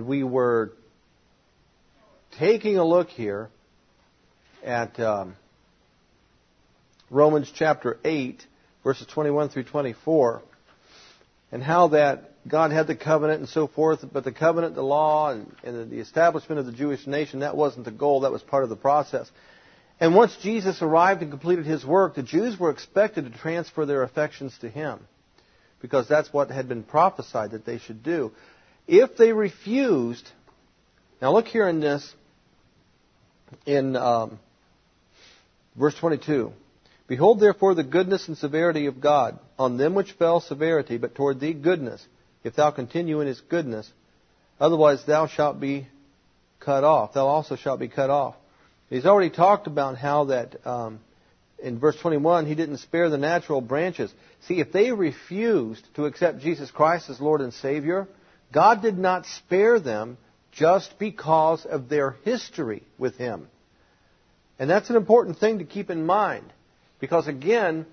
And we were taking a look here at Romans chapter 8, verses 21 through 24, and how that God had the covenant and so forth, but the covenant, the law, and the establishment of the Jewish nation, that wasn't the goal, that was part of the process. And once Jesus arrived and completed His work, the Jews were expected to transfer their affections to Him, because that's what had been prophesied that they should do. If they refused, now look here in this, in verse 22. Behold, therefore, the goodness and severity of God. On them which fell severity, but toward thee goodness, if thou continue in His goodness. Otherwise thou shalt be cut off. Thou also shalt be cut off. He's already talked about how that, in verse 21, He didn't spare the natural branches. See, if they refused to accept Jesus Christ as Lord and Savior, God did not spare them just because of their history with Him. And that's an important thing to keep in mind. Because again,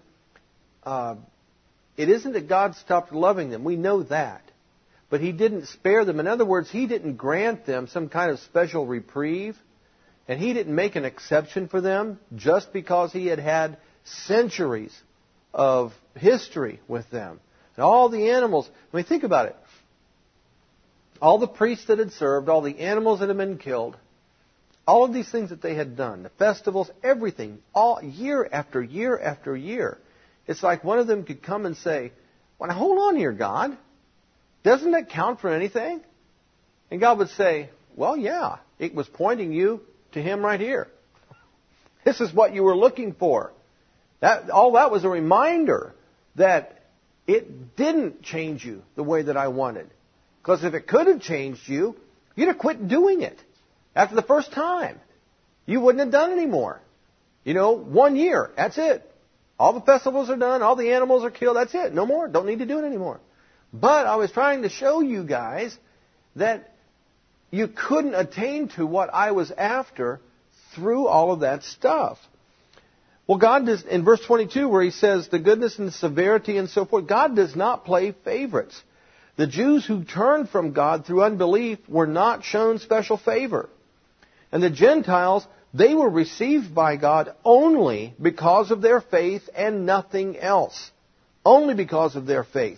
it isn't that God stopped loving them. We know that. But He didn't spare them. In other words, He didn't grant them some kind of special reprieve. And He didn't make an exception for them just because He had had centuries of history with them. And all the animals, I mean, think about it. All the priests that had served, all the animals that had been killed, all of these things that they had done, the festivals, everything, all year after year after year. It's like one of them could come and say, well, hold on here, God. Doesn't that count for anything? And God would say, well, yeah, it was pointing you to Him right here. This is what you were looking for. All that was a reminder that it didn't change you the way that I wanted. Because if it could have changed you, you'd have quit doing it. After the first time, you wouldn't have done any more. 1 year, that's it. All the festivals are done, all the animals are killed, that's it. No more, don't need to do it anymore. But I was trying to show you guys that you couldn't attain to what I was after through all of that stuff. Well, God does, in verse 22 where He says the goodness and the severity and so forth, God does not play favorites. The Jews who turned from God through unbelief were not shown special favor. And the Gentiles, they were received by God only because of their faith and nothing else. Only because of their faith.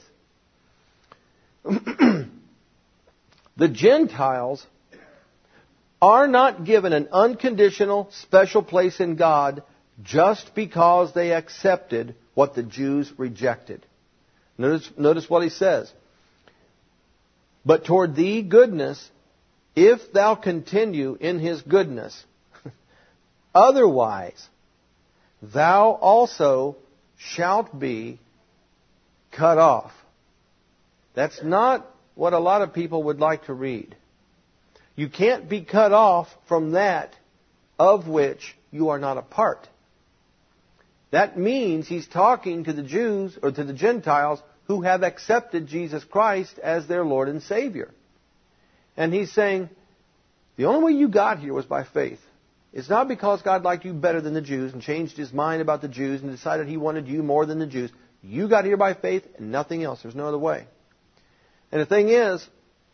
The Gentiles are not given an unconditional special place in God just because they accepted what the Jews rejected. Notice what He says. But toward thee goodness, if thou continue in His goodness. Otherwise, thou also shalt be cut off. That's not what a lot of people would like to read. You can't be cut off from that of which you are not a part. That means He's talking to the Jews or to the Gentiles who have accepted Jesus Christ as their Lord and Savior. And He's saying, the only way you got here was by faith. It's not because God liked you better than the Jews and changed His mind about the Jews and decided He wanted you more than the Jews. You got here by faith and nothing else. There's no other way. And the thing is,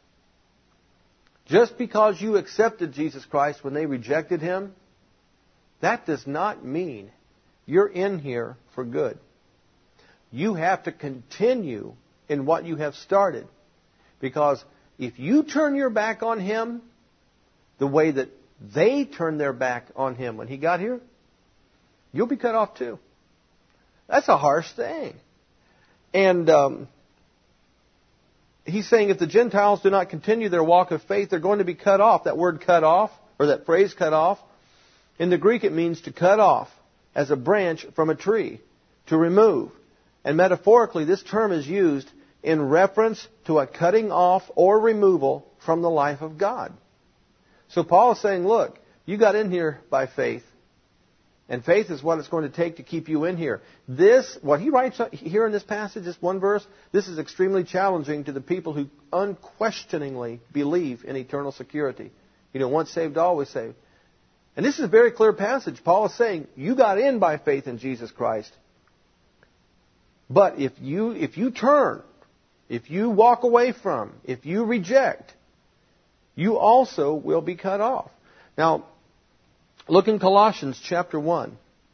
just because you accepted Jesus Christ when they rejected Him, that does not mean you're in here for good. You have to continue in what you have started. Because if you turn your back on Him the way that they turned their back on Him when He got here, you'll be cut off too. That's a harsh thing. And He's saying if the Gentiles do not continue their walk of faith, they're going to be cut off. That word cut off, or that phrase cut off, in the Greek it means to cut off as a branch from a tree, to remove. And metaphorically, this term is used in reference to a cutting off or removal from the life of God. So Paul is saying, look, you got in here by faith. And faith is what it's going to take to keep you in here. What he writes here in this passage, this one verse, this is extremely challenging to the people who unquestioningly believe in eternal security. Once saved, always saved. And this is a very clear passage. Paul is saying, you got in by faith in Jesus Christ. But if you turn, if you walk away from, if you reject, you also will be cut off. Now, look in Colossians chapter 1.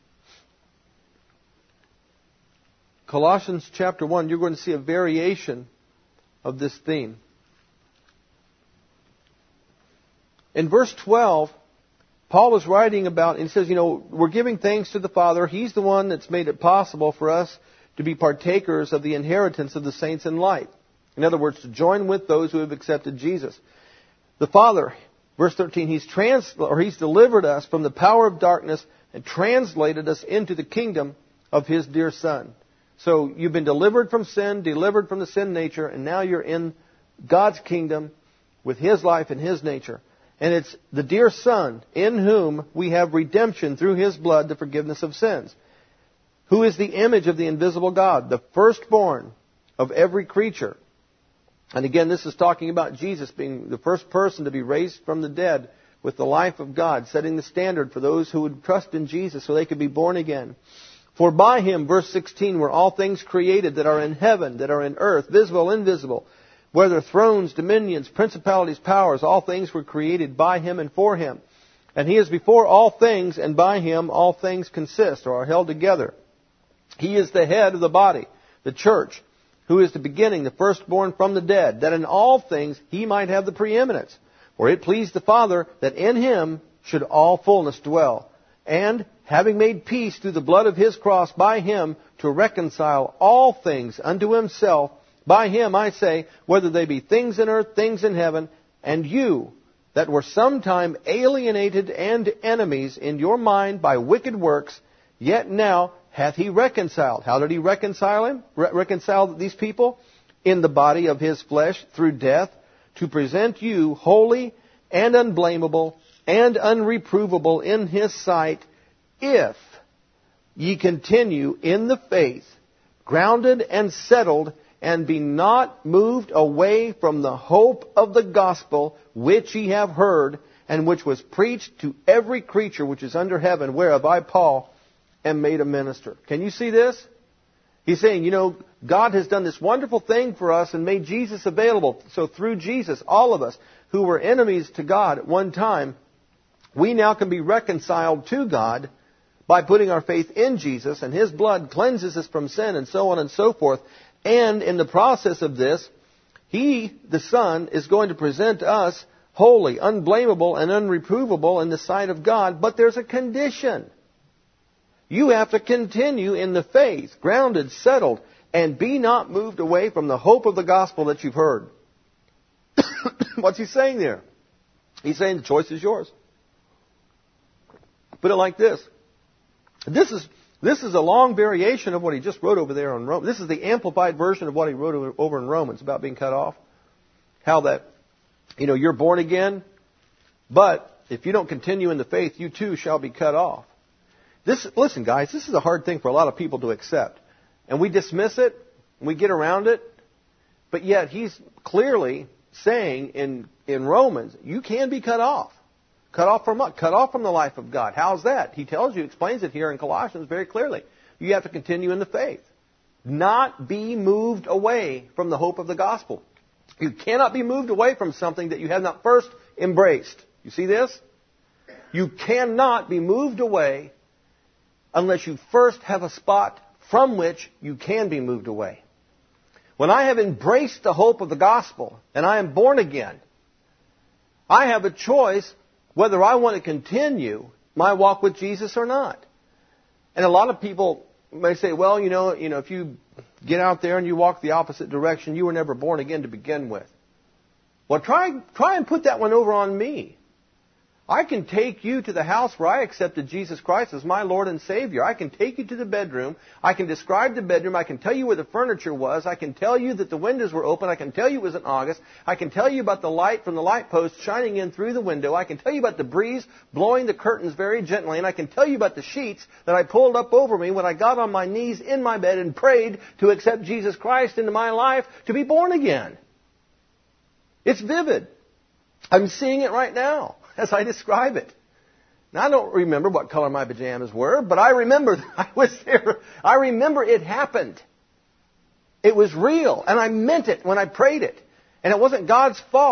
Colossians chapter 1, you're going to see a variation of this theme. In verse 12, Paul is writing about, and he says, we're giving thanks to the Father. He's the one that's made it possible for us to be partakers of the inheritance of the saints in light. In other words, to join with those who have accepted Jesus. The Father, verse 13, He's delivered us from the power of darkness and translated us into the kingdom of His dear Son. So you've been delivered from sin, delivered from the sin nature, and now you're in God's kingdom with His life and His nature. And it's the dear Son in whom we have redemption through His blood, the forgiveness of sins. Who is the image of the invisible God, the firstborn of every creature. And again, this is talking about Jesus being the first person to be raised from the dead with the life of God, setting the standard for those who would trust in Jesus so they could be born again. For by Him, verse 16, were all things created that are in heaven, that are in earth, visible, invisible, whether thrones, dominions, principalities, powers, all things were created by Him and for Him. And He is before all things, and by Him all things consist or are held together. He is the head of the body, the church, who is the beginning, the firstborn from the dead, that in all things He might have the preeminence. For it pleased the Father that in Him should all fullness dwell. And, having made peace through the blood of His cross by Him, to reconcile all things unto Himself, by Him, I say, whether they be things in earth, things in heaven, and you, that were sometime alienated and enemies in your mind by wicked works, yet now hath He reconciled. How did He reconcile reconcile these people? In the body of His flesh through death, to present you holy and unblameable and unreprovable in His sight, if ye continue in the faith, grounded and settled, and be not moved away from the hope of the gospel which ye have heard, and which was preached to every creature which is under heaven, whereof I, Paul, am made a minister. Can you see this? He's saying, God has done this wonderful thing for us and made Jesus available. So through Jesus, all of us who were enemies to God at one time, we now can be reconciled to God by putting our faith in Jesus, and His blood cleanses us from sin, and so on and so forth. And in the process of this, He, the Son, is going to present us holy, unblameable, and unreprovable in the sight of God. But there's a condition. You have to continue in the faith, grounded, settled, and be not moved away from the hope of the gospel that you've heard. What's he saying there? He's saying the choice is yours. Put it like this. This is a long variation of what he just wrote over there on Romans. This is the amplified version of what he wrote over in Romans about being cut off. How that, you're born again, but if you don't continue in the faith, you too shall be cut off. Listen, guys, this is a hard thing for a lot of people to accept. And we dismiss it, and we get around it, but yet he's clearly saying in Romans, you can be cut off. Cut off from what? Cut off from the life of God. How's that? He explains it here in Colossians very clearly. You have to continue in the faith. Not be moved away from the hope of the gospel. You cannot be moved away from something that you have not first embraced. You see this? You cannot be moved away unless you first have a spot from which you can be moved away. When I have embraced the hope of the gospel and I am born again, I have a choice whether I want to continue my walk with Jesus or not. And a lot of people may say, well, if you get out there and you walk the opposite direction, you were never born again to begin with. Well, try and put that one over on me. I can take you to the house where I accepted Jesus Christ as my Lord and Savior. I can take you to the bedroom. I can describe the bedroom. I can tell you where the furniture was. I can tell you that the windows were open. I can tell you it was in August. I can tell you about the light from the light post shining in through the window. I can tell you about the breeze blowing the curtains very gently. And I can tell you about the sheets that I pulled up over me when I got on my knees in my bed and prayed to accept Jesus Christ into my life to be born again. It's vivid. I'm seeing it right now as I describe it. Now, I don't remember what color my pajamas were, but I remember I was there. I remember it happened. It was real, and I meant it when I prayed it. And it wasn't God's fault.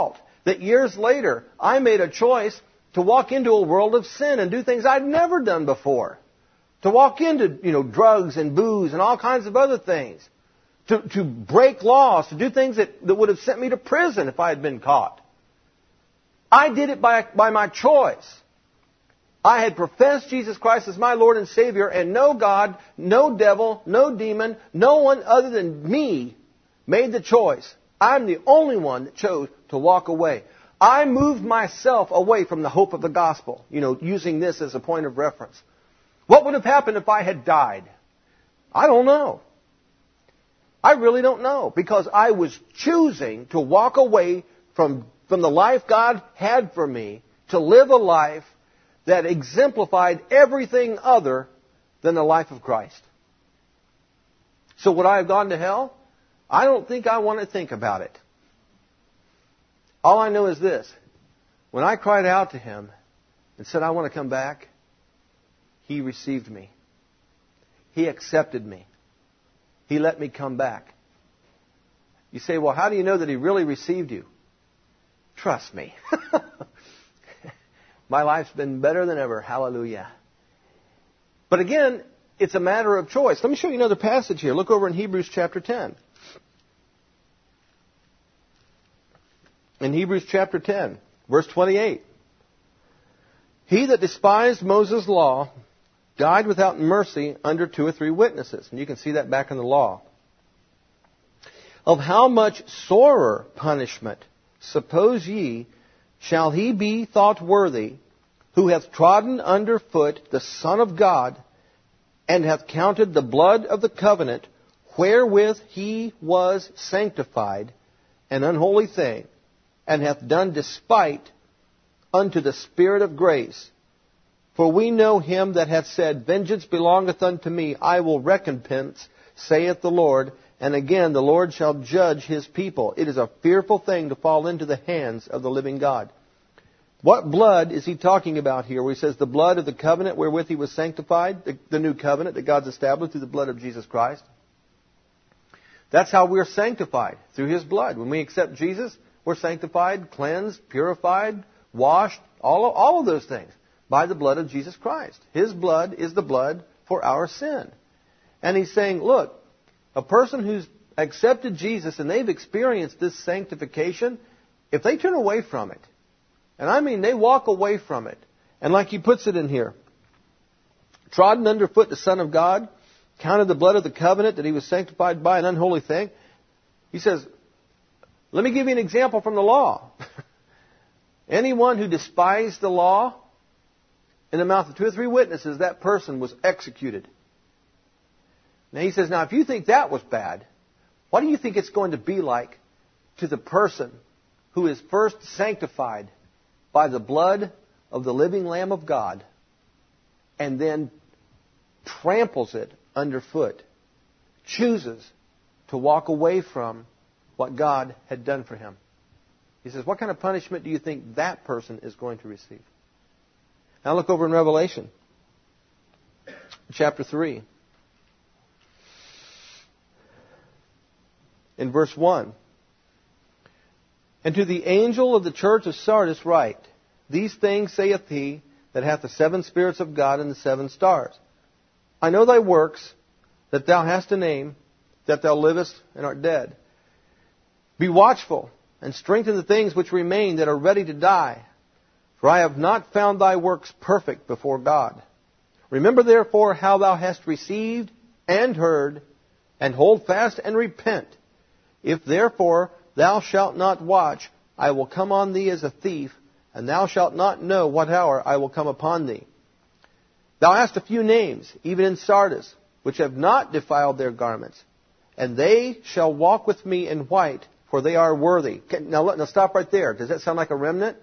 that years later I made a choice to walk into a world of sin and do things I'd never done before. To walk into, drugs and booze and all kinds of other things. To break laws, to do things that would have sent me to prison if I had been caught. I did it by my choice. I had professed Jesus Christ as my Lord and Savior, and no God, no devil, no demon, no one other than me made the choice. I'm the only one that chose to walk away. I moved myself away from the hope of the gospel, using this as a point of reference. What would have happened if I had died? I don't know. I really don't know, because I was choosing to walk away from the life God had for me, to live a life that exemplified everything other than the life of Christ. So would I have gone to hell? I don't think I want to think about it. All I know is this. When I cried out to Him and said, I want to come back, He received me. He accepted me. He let me come back. You say, well, how do you know that He really received you? Trust me. My life's been better than ever. Hallelujah. But again, it's a matter of choice. Let me show you another passage here. Look over in Hebrews chapter 10. In Hebrews chapter 10, verse 28. He that despised Moses' law died without mercy under 2 or 3 witnesses. And you can see that back in the law. Of how much sorer punishment, suppose ye, shall he be thought worthy, who hath trodden under foot the Son of God, and hath counted the blood of the covenant, wherewith he was sanctified, an unholy thing, and hath done despite unto the Spirit of grace. For we know him that hath said, Vengeance belongeth unto me, I will recompense, saith the Lord. And again, the Lord shall judge His people. It is a fearful thing to fall into the hands of the living God. What blood is He talking about here? Where He says the blood of the covenant wherewith He was sanctified, the new covenant that God's established through the blood of Jesus Christ. That's how we're sanctified, through His blood. When we accept Jesus, we're sanctified, cleansed, purified, washed, all of those things by the blood of Jesus Christ. His blood is the blood for our sin. And He's saying, look, a person who's accepted Jesus and they've experienced this sanctification, if they turn away from it, and I mean they walk away from it, and like he puts it in here, trodden underfoot the Son of God, counted the blood of the covenant that He was sanctified by, an unholy thing. He says, let me give you an example from the law. Anyone who despised the law, in the mouth of 2 or 3 witnesses, that person was executed. Now he says, now if you think that was bad, what do you think it's going to be like to the person who is first sanctified by the blood of the living Lamb of God and then tramples it underfoot, chooses to walk away from what God had done for him? He says, what kind of punishment do you think that person is going to receive? Now look over in Revelation, chapter 3. In verse 1. And to the angel of the church of Sardis write, These things saith he that hath the 7 spirits of God and the 7 stars. I know thy works, that thou hast a name, that thou livest and art dead. Be watchful, and strengthen the things which remain that are ready to die. For I have not found thy works perfect before God. Remember therefore how thou hast received and heard, and hold fast and repent. If therefore thou shalt not watch, I will come on thee as a thief, and thou shalt not know what hour I will come upon thee. Thou hast a few names, even in Sardis, which have not defiled their garments, and they shall walk with me in white, for they are worthy. Now stop right there. Does that sound like a remnant?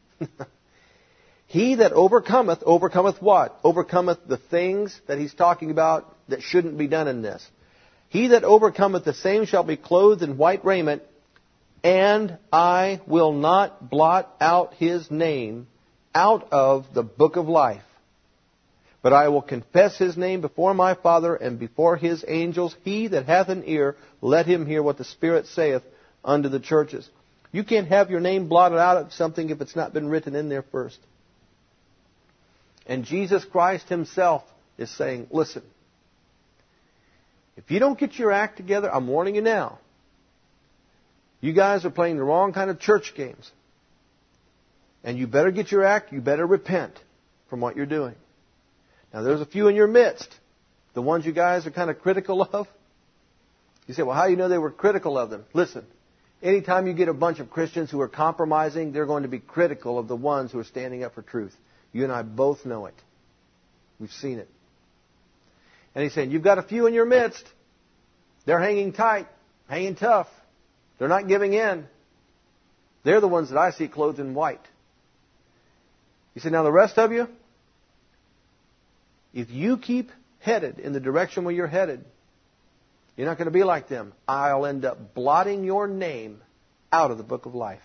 He that overcometh, overcometh what? Overcometh the things that he's talking about that shouldn't be done in this. He that overcometh, the same shall be clothed in white raiment, and I will not blot out his name out of the book of life. But I will confess his name before my Father and before his angels. He that hath an ear, let him hear what the Spirit saith unto the churches. You can't have your name blotted out of something if it's not been written in there first. And Jesus Christ himself is saying, listen, if you don't get your act together, I'm warning you now. You guys are playing the wrong kind of church games. And you better get your act, you better repent from what you're doing. Now there's a few in your midst, the ones you guys are kind of critical of. You say, well, how do you know they were critical of them? Listen, anytime you get a bunch of Christians who are compromising, they're going to be critical of the ones who are standing up for truth. You and I both know it. We've seen it. And he's saying, you've got a few in your midst. They're hanging tight, hanging tough. They're not giving in. They're the ones that I see clothed in white. He said, now the rest of you, if you keep headed in the direction where you're headed, you're not going to be like them. I'll end up blotting your name out of the book of life.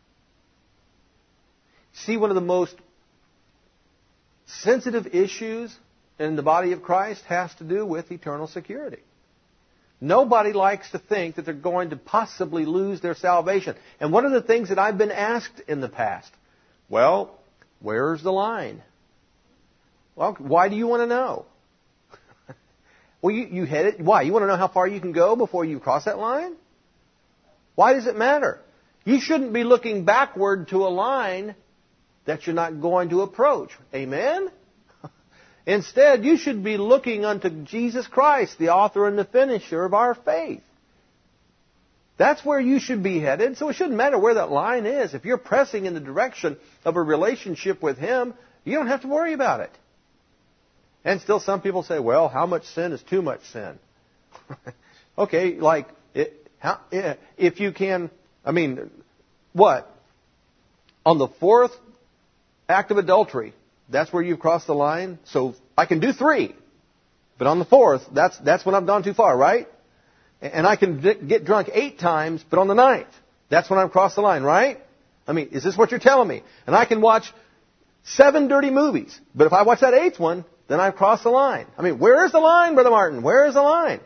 See, one of the most sensitive issues in the body of Christ has to do with eternal security. Nobody likes to think that they're going to possibly lose their salvation. And one of the things that I've been asked in the past, well, where's the line? Well, why do you want to know? Well, you hit it. Why? You want to know how far you can go before you cross that line? Why does it matter? You shouldn't be looking backward to a line that you're not going to approach. Amen? Instead, you should be looking unto Jesus Christ, the author and the finisher of our faith. That's where you should be headed. So it shouldn't matter where that line is. If you're pressing in the direction of a relationship with Him, you don't have to worry about it. And still some people say, well, how much sin is too much sin? Okay, like, if you can, what? On the fourth act of adultery, that's where you've crossed the line. So I can do 3. But on the 4th, that's when I've gone too far, right? And I can get drunk 8 times, but on the 9th, that's when I've crossed the line, right? Is this what you're telling me? And I can watch 7 dirty movies, but if I watch that 8th one, then I've crossed the line. Where is the line, Brother Martin? Where is the line?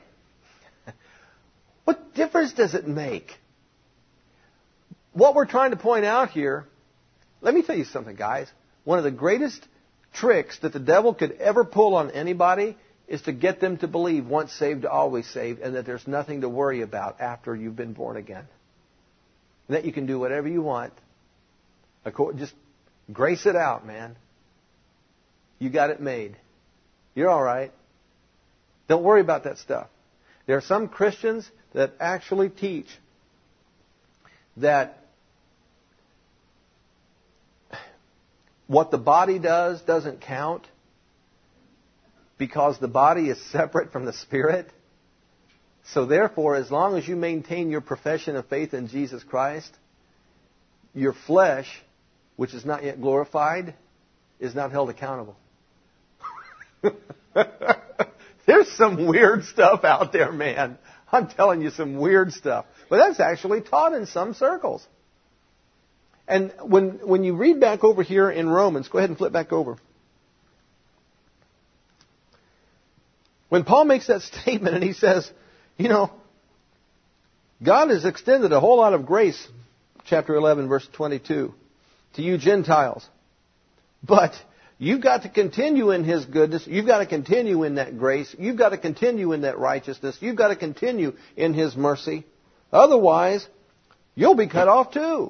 What difference does it make? What we're trying to point out here, let me tell you something, guys. One of the greatest tricks that the devil could ever pull on anybody is to get them to believe once saved, always saved, and that there's nothing to worry about after you've been born again. And that you can do whatever you want. Just grace it out, man. You got it made. You're all right. Don't worry about that stuff. There are some Christians that actually teach that what the body does doesn't count because the body is separate from the spirit. So therefore, as long as you maintain your profession of faith in Jesus Christ, your flesh, which is not yet glorified, is not held accountable. There's some weird stuff out there, man. I'm telling you, some weird stuff. But that's actually taught in some circles. And when you read back over here in Romans, go ahead and flip back over. When Paul makes that statement and he says, God has extended a whole lot of grace, chapter 11, verse 22, to you Gentiles. But you've got to continue in His goodness. You've got to continue in that grace. You've got to continue in that righteousness. You've got to continue in His mercy. Otherwise, you'll be cut off too.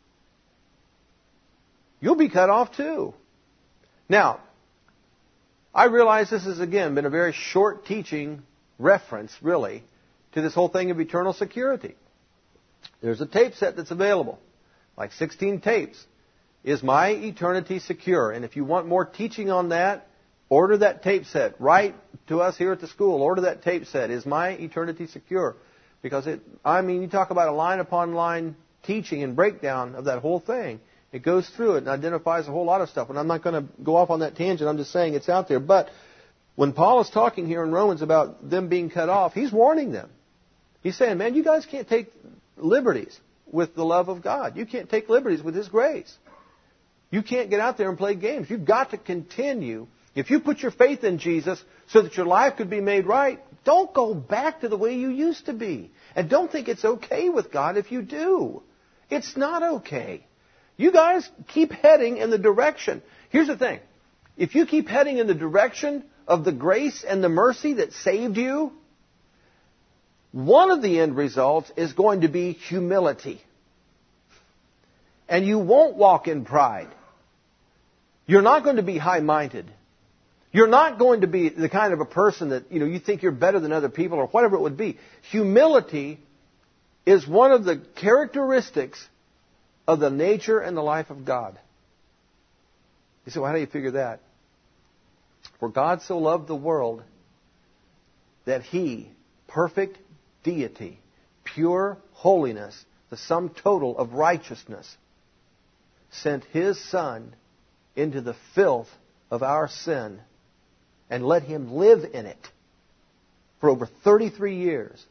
You'll be cut off too. Now, I realize this has, again, been a very short teaching reference, really, to this whole thing of eternal security. There's a tape set that's available, like 16 tapes. Is my eternity secure? And if you want more teaching on that, order that tape set. Write to us here at the school. Order that tape set. Is my eternity secure? Because you talk about a line upon line teaching and breakdown of that whole thing. It goes through it and identifies a whole lot of stuff. And I'm not going to go off on that tangent. I'm just saying it's out there. But when Paul is talking here in Romans about them being cut off, he's warning them. He's saying, man, you guys can't take liberties with the love of God. You can't take liberties with His grace. You can't get out there and play games. You've got to continue. If you put your faith in Jesus so that your life could be made right, don't go back to the way you used to be. And don't think it's okay with God if you do. It's not okay. You guys keep heading in the direction. Here's the thing. If you keep heading in the direction of the grace and the mercy that saved you, one of the end results is going to be humility. And you won't walk in pride. You're not going to be high-minded. You're not going to be the kind of a person that, you think you're better than other people or whatever it would be. Humility is one of the characteristics of the nature and the life of God. You say, well, how do you figure that? For God so loved the world that He, perfect deity, pure holiness, the sum total of righteousness, sent His Son into the filth of our sin and let Him live in it for over 33 years.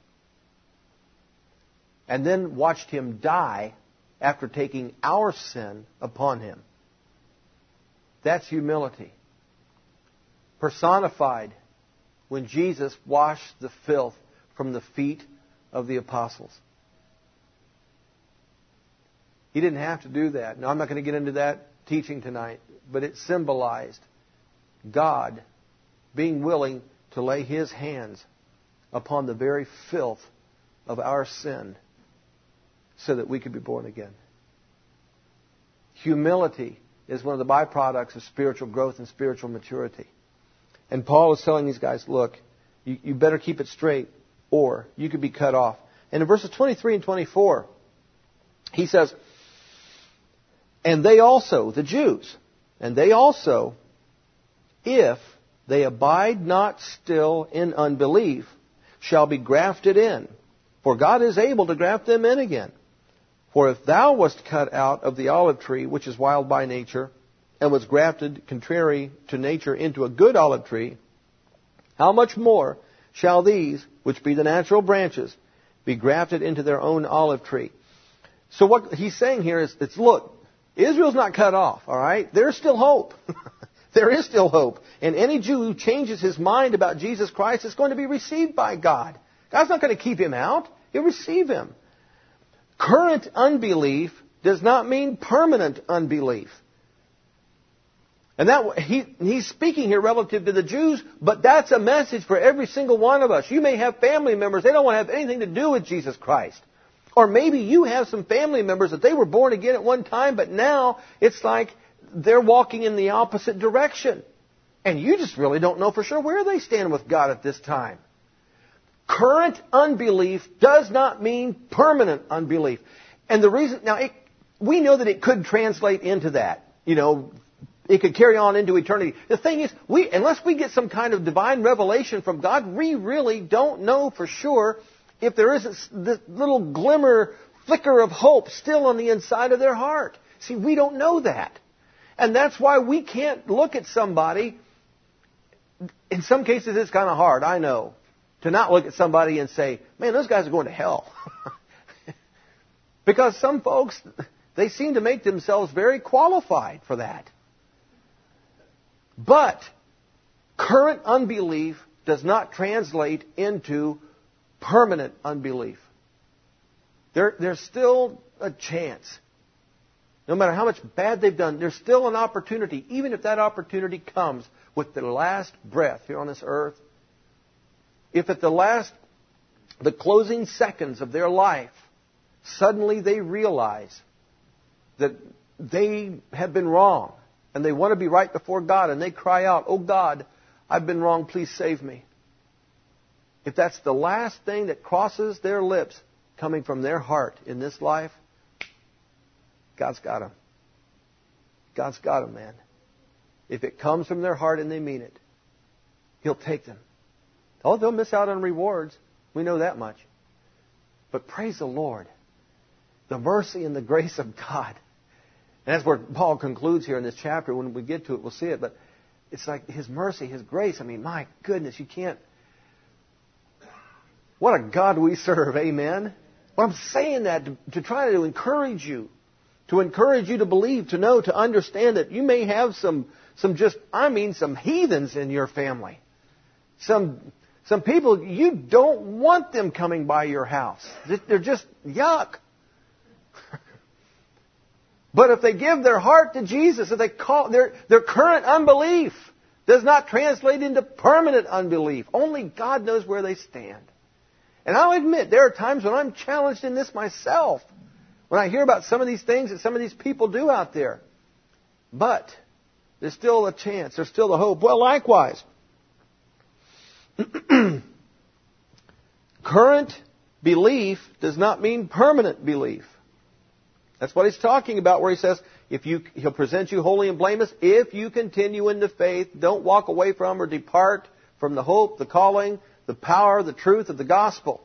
And then watched Him die after taking our sin upon Him. That's humility. Personified when Jesus washed the filth from the feet of the apostles. He didn't have to do that. Now, I'm not going to get into that teaching tonight, but it symbolized God being willing to lay His hands upon the very filth of our sin so that we could be born again. Humility is one of the byproducts of spiritual growth and spiritual maturity. And Paul is telling these guys, look, you better keep it straight or you could be cut off. And in verses 23 and 24, he says, and they also, the Jews, and they also, if they abide not still in unbelief, shall be grafted in. For God is able to graft them in again. For if thou wast cut out of the olive tree, which is wild by nature, and was grafted contrary to nature into a good olive tree, how much more shall these, which be the natural branches, be grafted into their own olive tree? So what he's saying here is, look, Israel's not cut off, all right? There's still hope. There is still hope. And any Jew who changes his mind about Jesus Christ is going to be received by God. God's not going to keep him out. He'll receive him. Current unbelief does not mean permanent unbelief. And that he's speaking here relative to the Jews, but that's a message for every single one of us. You may have family members, they don't want to have anything to do with Jesus Christ. Or maybe you have some family members that they were born again at one time, but now it's like they're walking in the opposite direction. And you just really don't know for sure where they stand with God at this time. Current unbelief does not mean permanent unbelief. And the reason, now, we know that it could translate into that. It could carry on into eternity. The thing is, unless we get some kind of divine revelation from God, we really don't know for sure if there isn't this little glimmer, flicker of hope still on the inside of their heart. See, we don't know that. And that's why we can't look at somebody. In some cases, it's kind of hard, I know, to not look at somebody and say, man, those guys are going to hell. Because some folks, they seem to make themselves very qualified for that. But current unbelief does not translate into permanent unbelief. There's still a chance. No matter how much bad they've done, there's still an opportunity, even if that opportunity comes with their last breath here on this earth. If at the closing seconds of their life, suddenly they realize that they have been wrong and they want to be right before God and they cry out, oh God, I've been wrong, please save me. If that's the last thing that crosses their lips coming from their heart in this life, God's got them. God's got them, man. If it comes from their heart and they mean it, He'll take them. Oh, they'll miss out on rewards. We know that much. But praise the Lord. The mercy and the grace of God. And that's where Paul concludes here in this chapter. When we get to it, we'll see it. But it's like His mercy, His grace. I mean, my goodness, you can't. What a God we serve, amen? Well, I'm saying that to try to encourage you. To encourage you to believe, to know, to understand that you may have some heathens in your family. Some people, you don't want them coming by your house. They're just yuck. But if they give their heart to Jesus, if they call their current unbelief does not translate into permanent unbelief. Only God knows where they stand. And I'll admit, there are times when I'm challenged in this myself, when I hear about some of these things that some of these people do out there. But there's still a chance. There's still a hope. Well, likewise, current belief does not mean permanent belief. That's what he's talking about where he says, he'll present you holy and blameless if you continue in the faith, don't walk away from or depart from the hope, the calling, the power, the truth of the gospel.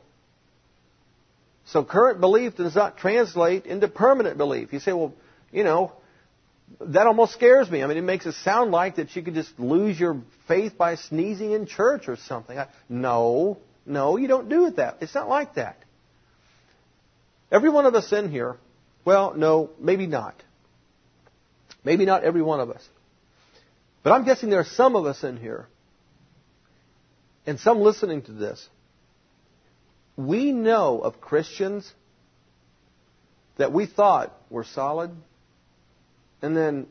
So current belief does not translate into permanent belief. You say, well, that almost scares me. I mean, it makes it sound like that you could just lose your faith by sneezing in church or something. No, you don't do it that. It's not like that. Every one of us in here, well, no, maybe not. Maybe not every one of us. But I'm guessing there are some of us in here, and some listening to this. We know of Christians that we thought were solid, and then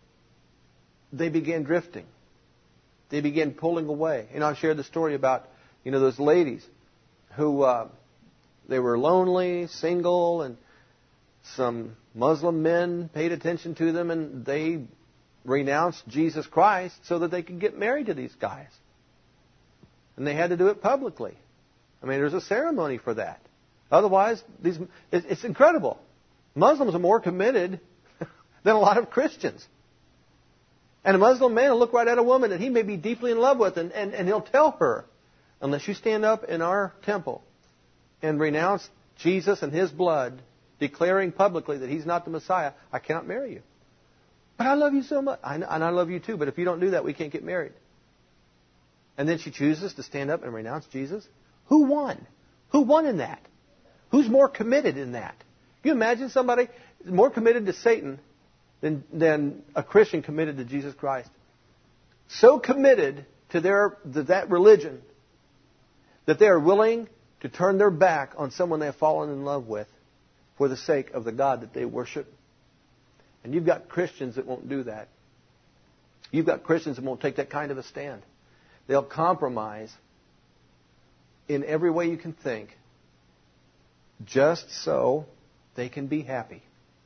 they began drifting. They began pulling away. I've shared the story about, those ladies who, they were lonely, single, and some Muslim men paid attention to them, and they renounced Jesus Christ so that they could get married to these guys. And they had to do it publicly. I mean, there's a ceremony for that. Otherwise, it's incredible. Muslims are more committed than a lot of Christians. And a Muslim man will look right at a woman that he may be deeply in love with, and he'll tell her, unless you stand up in our temple and renounce Jesus and His blood, declaring publicly that He's not the Messiah, I cannot marry you. But I love you so much. And I love you too, but if you don't do that, we can't get married. And then she chooses to stand up and renounce Jesus. Who won? Who won in that? Who's more committed in that? Can you imagine somebody more committed to Satan than a Christian committed to Jesus Christ? So committed to that religion that they are willing to turn their back on someone they have fallen in love with for the sake of the God that they worship. And you've got Christians that won't do that. You've got Christians that won't take that kind of a stand. They'll compromise in every way you can think just so they can be happy.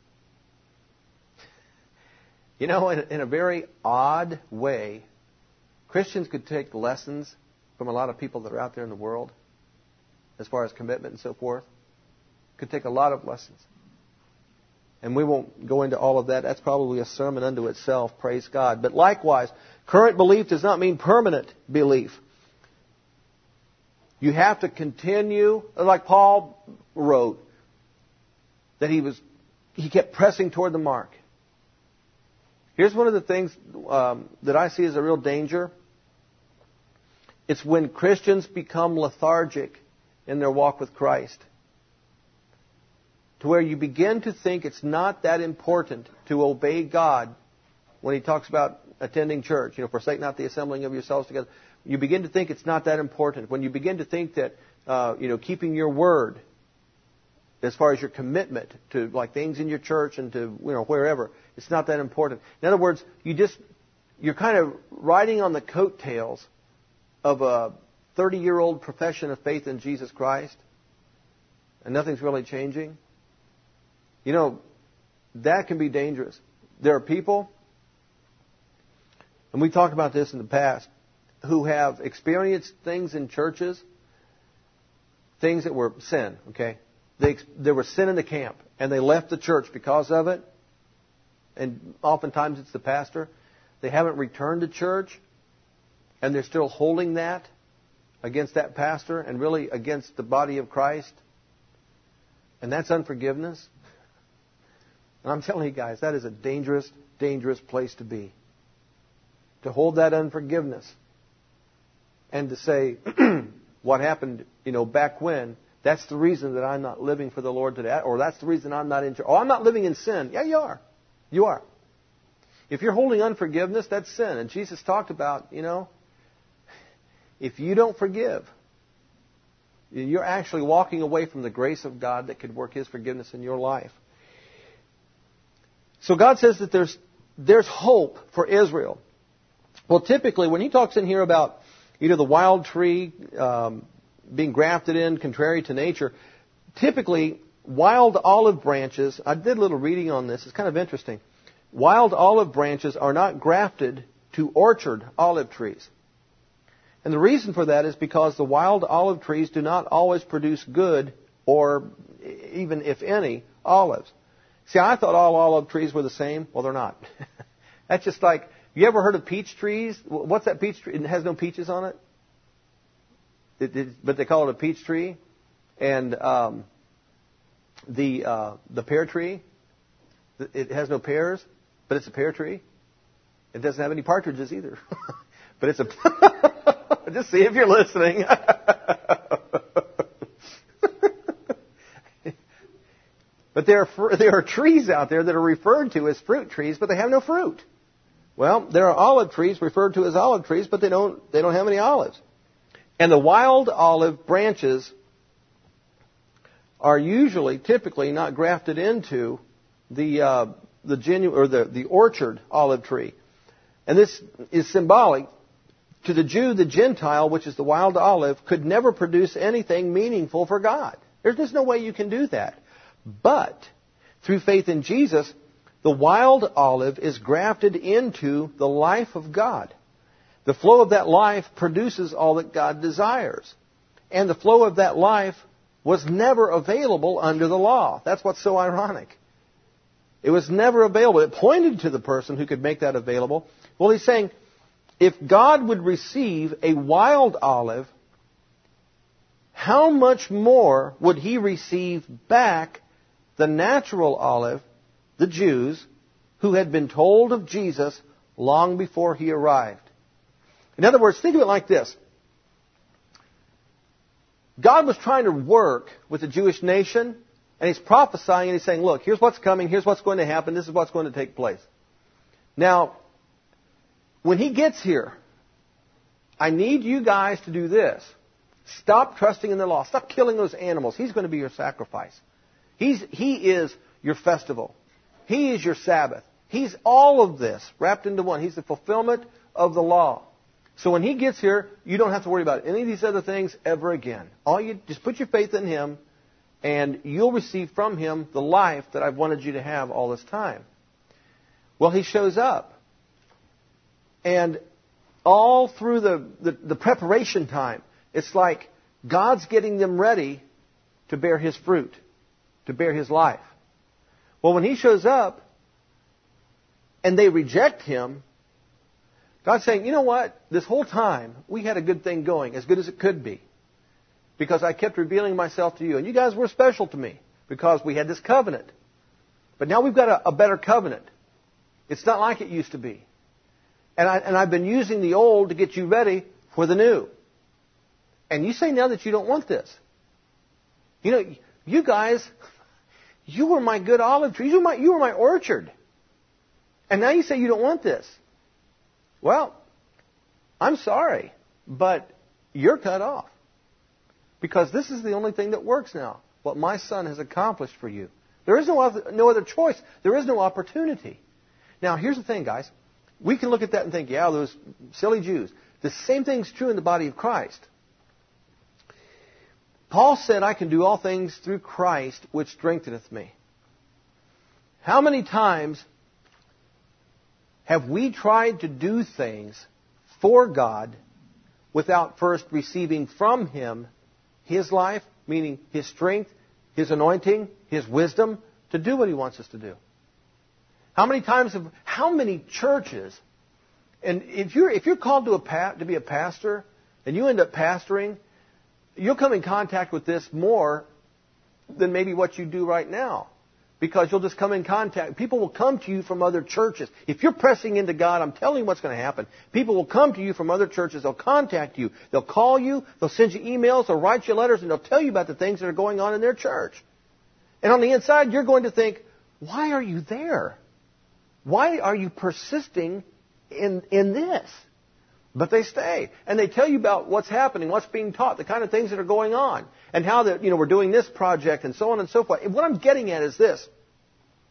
In a very odd way, Christians could take lessons from a lot of people that are out there in the world as far as commitment and so forth. Could take a lot of lessons. And we won't go into all of that. That's probably a sermon unto itself, praise God. But likewise, current belief does not mean permanent belief. You have to continue, like Paul wrote, that he kept pressing toward the mark. Here's one of the things that I see as a real danger. It's when Christians become lethargic in their walk with Christ. To where you begin to think it's not that important to obey God when He talks about attending church. Forsake not the assembling of yourselves together. You begin to think it's not that important. When you begin to think that, keeping your word, as far as your commitment to like things in your church and to, wherever, it's not that important. In other words, you're kind of riding on the coattails of a 30-year-old profession of faith in Jesus Christ, and nothing's really changing. That can be dangerous. There are people, and we talked about this in the past, who have experienced things in churches, things that were sin, okay? There was sin in the camp, and they left the church because of it. And oftentimes it's the pastor. They haven't returned to church, and they're still holding that against that pastor and really against the body of Christ. And that's unforgiveness. And I'm telling you guys, that is a dangerous, dangerous place to be. To hold that unforgiveness and to say, what happened, back when, that's the reason that I'm not living for the Lord today. Or that's the reason I'm not in church. Oh, I'm not living in sin. Yeah, you are. You are. If you're holding unforgiveness, that's sin. And Jesus talked about, if you don't forgive, you're actually walking away from the grace of God that could work His forgiveness in your life. So God says that there's hope for Israel. Well, typically, when he talks in here about the wild tree being grafted in contrary to nature, typically wild olive branches, I did a little reading on this, it's kind of interesting. Wild olive branches are not grafted to orchard olive trees. And the reason for that is because the wild olive trees do not always produce good, or even, if any, olives. See, I thought all olive trees were the same. Well, they're not. That's just like, you ever heard of peach trees? What's that peach tree? It has no peaches on it. But they call it a peach tree. And the pear tree, it has no pears, but it's a pear tree. It doesn't have any partridges either. But it's a... Just see if you're listening. But there are trees out there that are referred to as fruit trees, but they have no fruit. Well, there are olive trees referred to as olive trees, but they don't have any olives. And the wild olive branches are typically not grafted into the orchard olive tree. And this is symbolic. To the Jew, the Gentile, which is the wild olive, could never produce anything meaningful for God. There's just no way you can do that. But through faith in Jesus, the wild olive is grafted into the life of God. The flow of that life produces all that God desires. And the flow of that life was never available under the law. That's what's so ironic. It was never available. It pointed to the person who could make that available. Well, he's saying, if God would receive a wild olive, how much more would he receive back the natural olive, the Jews, who had been told of Jesus long before he arrived? In other words, think of it like this. God was trying to work with the Jewish nation, and he's prophesying, and he's saying, look, here's what's coming, here's what's going to happen, this is what's going to take place. Now, when he gets here, I need you guys to do this. Stop trusting in the law. Stop killing those animals. He's going to be your sacrifice. He is your festival. He is your Sabbath. He's all of this wrapped into one. He's the fulfillment of the law. So when he gets here, you don't have to worry about any of these other things ever again. Just put your faith in him, and you'll receive from him the life that I've wanted you to have all this time. Well, he shows up. And all through the preparation time, it's like God's getting them ready to bear his fruit, to bear his life. Well, when he shows up and they reject him, God's saying, you know what? This whole time, we had a good thing going, as good as it could be, because I kept revealing myself to you. And you guys were special to me because we had this covenant. But now we've got a better covenant. It's not like it used to be. And I've been using the old to get you ready for the new. And you say now that you don't want this. You guys, you were my good olive trees. You were my orchard. And now you say you don't want this. Well, I'm sorry, but you're cut off. Because this is the only thing that works now. What my son has accomplished for you. There is no other choice. There is no opportunity. Now, here's the thing, guys. We can look at that and think, yeah, those silly Jews. The same thing's true in the body of Christ. Paul said, I can do all things through Christ, which strengtheneth me. How many times have we tried to do things for God without first receiving from him his life, meaning his strength, his anointing, his wisdom, to do what he wants us to do? How many churches, and if you're called to be a pastor, and you end up pastoring, you'll come in contact with this more than maybe what you do right now. Because you'll just come in contact. People will come to you from other churches. If you're pressing into God, I'm telling you what's going to happen. People will come to you from other churches. They'll contact you. They'll call you. They'll send you emails. They'll write you letters. And they'll tell you about the things that are going on in their church. And on the inside, you're going to think, why are you there? Why are you persisting in this? But they stay. And they tell you about what's happening, what's being taught, the kind of things that are going on, and how we're doing this project and so on and so forth. And what I'm getting at is this.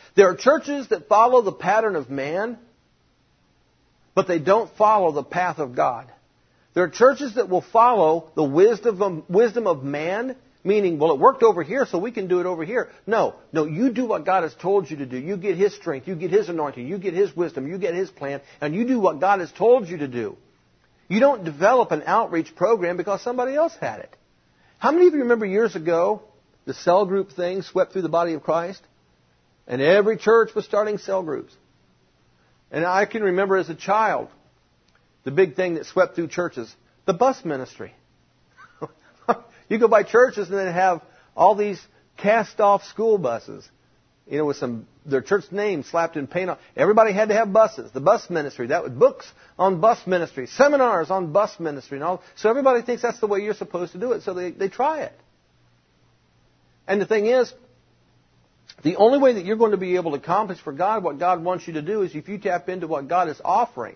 There are churches that follow the pattern of man, but they don't follow the path of God. There are churches that will follow the wisdom of man, meaning, well, it worked over here, so we can do it over here. No, you do what God has told you to do. You get His strength, you get His anointing, you get His wisdom, you get His plan, and you do what God has told you to do. You don't develop an outreach program because somebody else had it. How many of you remember years ago, the cell group thing swept through the body of Christ? And every church was starting cell groups. And I can remember as a child, the big thing that swept through churches, the bus ministry. You go by churches and then have all these cast-off school buses, with their church name slapped in paint on. Everybody had to have buses. The bus ministry, that was books on bus ministry, seminars on bus ministry, and all. So everybody thinks that's the way you're supposed to do it, so they try it. And the thing is, the only way that you're going to be able to accomplish for God what God wants you to do is if you tap into what God is offering.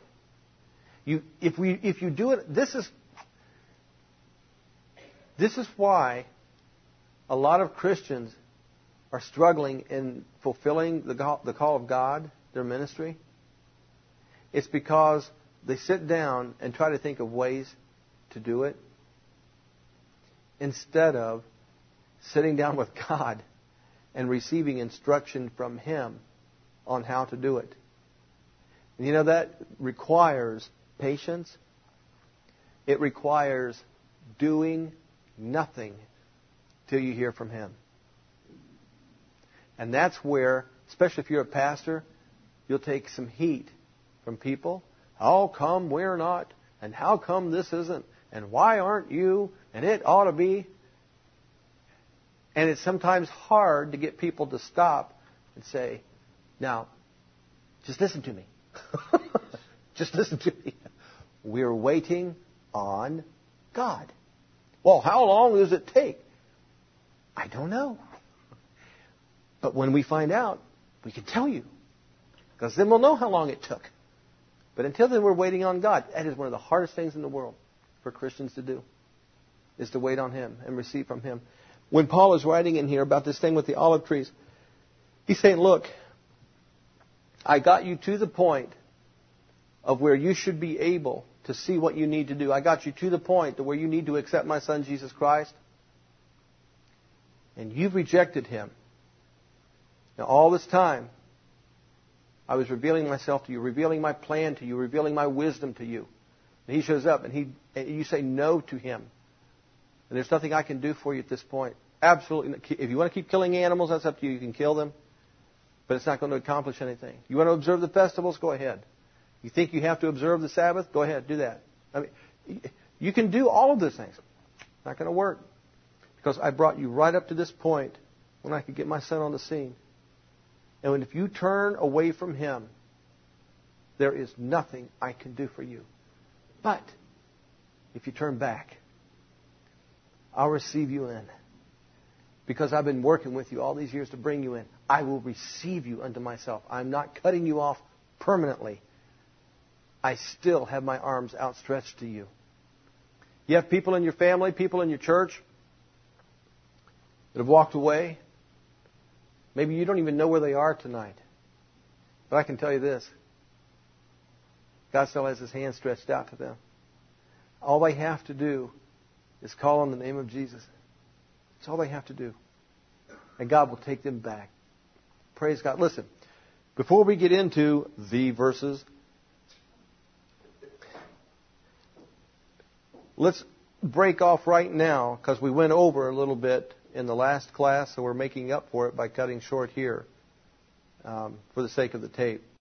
If you do it, this is why a lot of Christians are struggling in fulfilling the call of God, their ministry. It's because they sit down and try to think of ways to do it instead of sitting down with God and receiving instruction from Him on how to do it. And that requires patience. It requires doing nothing till you hear from Him. And that's where, especially if you're a pastor, you'll take some heat from people. How come we're not? And how come this isn't? And why aren't you? And it ought to be. And it's sometimes hard to get people to stop and say, now, just listen to me. Just listen to me. We're waiting on God. Well, how long does it take? I don't know. But when we find out, we can tell you. Because then we'll know how long it took. But until then, we're waiting on God. That is one of the hardest things in the world for Christians to do, is to wait on Him and receive from Him. When Paul is writing in here about this thing with the olive trees, he's saying, look, I got you to the point of where you should be able to see what you need to do. I got you to the point where you need to accept my Son, Jesus Christ. And you've rejected Him. Now, all this time, I was revealing myself to you, revealing my plan to you, revealing my wisdom to you. And He shows up and you say no to Him. And there's nothing I can do for you at this point. Absolutely. If you want to keep killing animals, that's up to you. You can kill them. But it's not going to accomplish anything. You want to observe the festivals? Go ahead. You think you have to observe the Sabbath? Go ahead. Do that. I mean, you can do all of those things. It's not going to work. Because I brought you right up to this point when I could get my Son on the scene. And if you turn away from Him, there is nothing I can do for you. But if you turn back, I'll receive you in. Because I've been working with you all these years to bring you in. I will receive you unto myself. I'm not cutting you off permanently. I still have my arms outstretched to you. You have people in your family, people in your church that have walked away. Maybe you don't even know where they are tonight. But I can tell you this. God still has His hand stretched out to them. All they have to do is call on the name of Jesus. That's all they have to do. And God will take them back. Praise God. Listen, before we get into the verses, let's break off right now, because we went over a little bit in the last class, so we're making up for it by cutting short here for the sake of the tape.